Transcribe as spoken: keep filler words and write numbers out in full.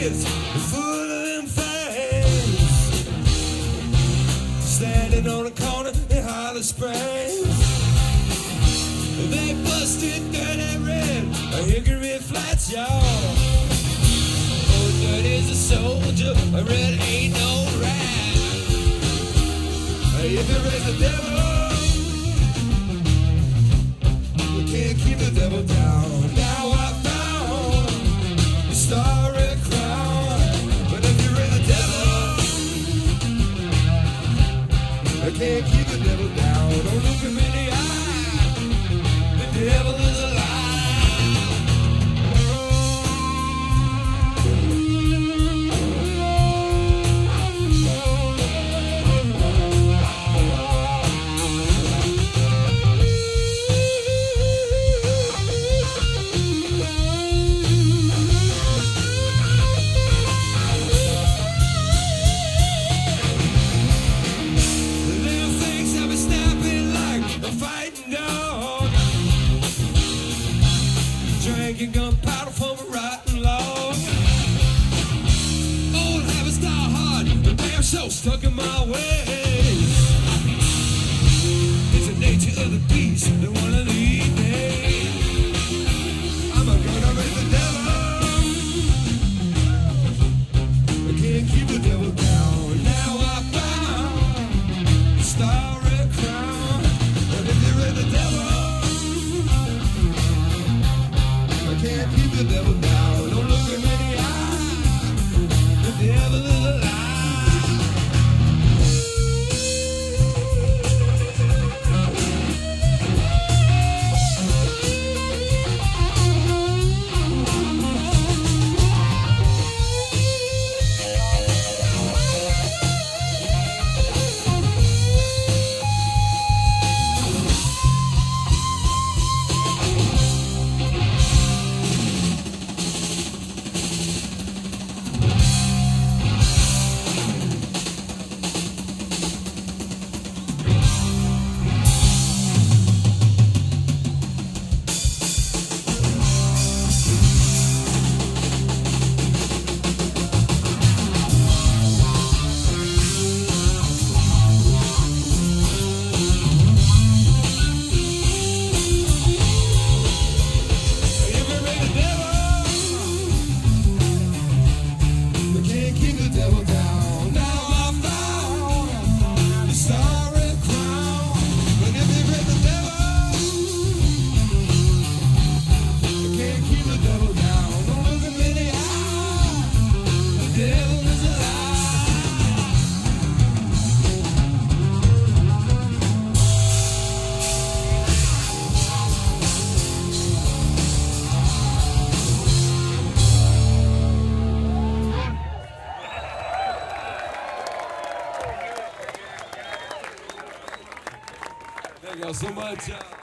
kids full of them things, standing on a corner in Holly Springs. They busted Dirty Red, a Hickory Flats, y'all. Oh, Dirty's a soldier, a Red ain't no rat. If you raise the devil, we can't keep the devil down. Now I found the starry crown. But if you raise the devil, I can't keep the devil down. Don't look him in the eye. The devil is alive. Drinking gunpowder from a rotten log. Old habits die hard, but damn so stuck in my ways. It's the nature of the beast, that one of these days I'm a gonna raise the devil. I can't keep the devil down. Now I found the starry crown. But if you raise the devil, can't keep the devil down. Don't look him in the eye. The devil is alive. Thank y'all so much.